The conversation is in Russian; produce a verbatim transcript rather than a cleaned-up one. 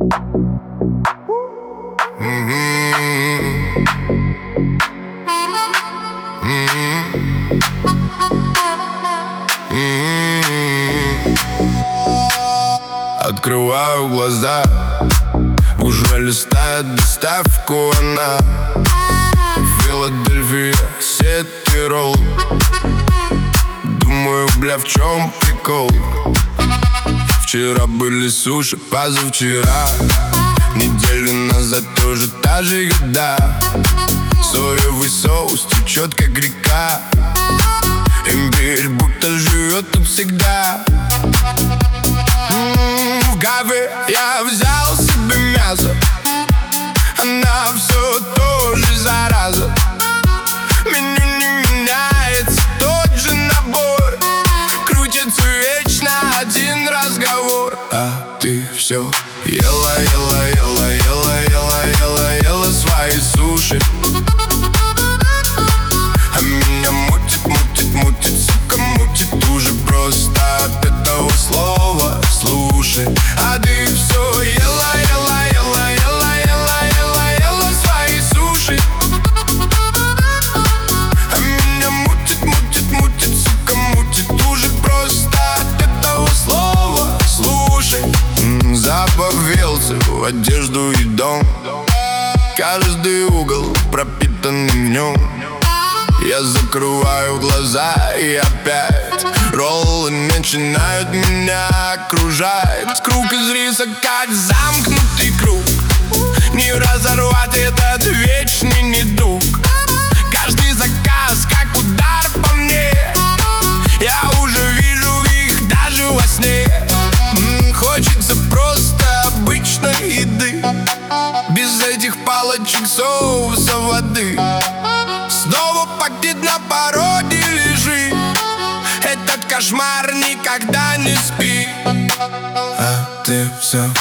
Открываю глаза, уже листает доставку она. Филадельфия, сети ролл. Думаю, бля, в чем прикол? Вчера были суши, позавчера. Неделю назад тоже та же еда. Соевый соус течет, как река. Имбирь будто живет тут всегда. М-м, в кафе я взял себе мясо. Она все тоже зараза. Меню не меняется, тот же набор. Крутится вечно один разговор. А ты все ела, ела, ела, ела, ела, ела, ела свои суши. А меня мутит, мутит, мутит, сука, мутит уже просто от этого слова слушай. А ты все ела, ела, ела, ела, ела, ела, ела свои суши. А меня мутит, мутит, мутит, сука, мутит уже просто от этого слова слушай. М-м, запах велся в одежду и дом. Каждый угол пропитан днем. Я закрываю глаза и опять роллы начинают меня окружать. Круг из риса, как замкнутый круг. Не разорвать этот вечный недуг. Каждый заказ, как удар по мне. Я уже вижу их даже во сне. М-м, хочется просто обычной еды, без этих палочек, соуса, воды. Снова пакет на пороге лежит. Этот кошмар никогда не спит. А ты все